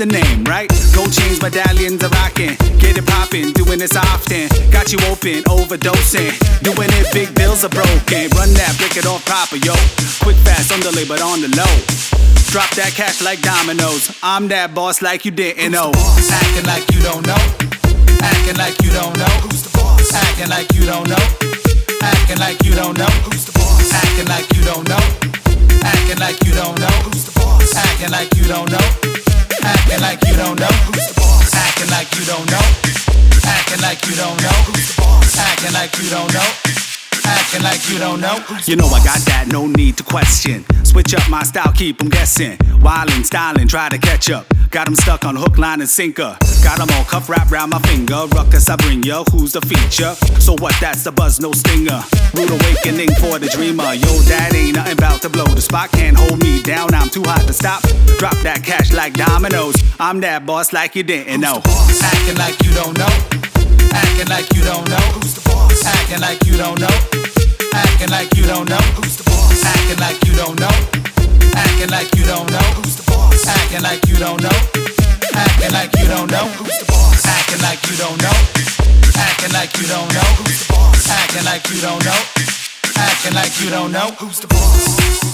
the name, right? Gold chains, medallions are rocking. Get it poppin', doing this often. Got you open, overdosing. Doing it, big bills are broken. Run that, break it off proper, yo. Quick, fast, underlay, but on the low. Drop that cash like dominoes. I'm that boss like you didn't know. Acting like you don't know. Acting like you don't know. Who's the boss? Acting like you don't know. Acting like you don't know. Who's the boss? Acting like you don't know. Acting like you don't know. Who's the boss? Acting like you don't know. Acting like you don't know. Who's the boss? Acting like you don't know. Acting like you don't know. Who's the boss? Acting like you don't know. Acting like you don't know. You know I got that, no need to question. Switch up my style, keep them guessing. Wildin', styling, try to catch up. Got them stuck on hook, line, and sinker. Got them all cuff wrapped round my finger. Ruckus, I bring ya, who's the feature? So what, that's the buzz, no stinger. Rude awakening for the dreamer. Yo, that ain't nothing about to blow. The spot can't hold me down, I'm too hot to stop. Drop that cash like dominoes. I'm that boss like you didn't know. Acting like you don't know. Acting like you don't know. Who's the boss? Acting like you don't know. Acting like you don't know. Who's the boss? Acting like you don't know. Acting like you don't know. Who's the boss? Acting like you don't know. Acting like you don't know. Who's the boss? Acting like you don't know. Acting like you don't know. Who's the boss? Acting like you don't know. Acting like you don't know. Who's the boss?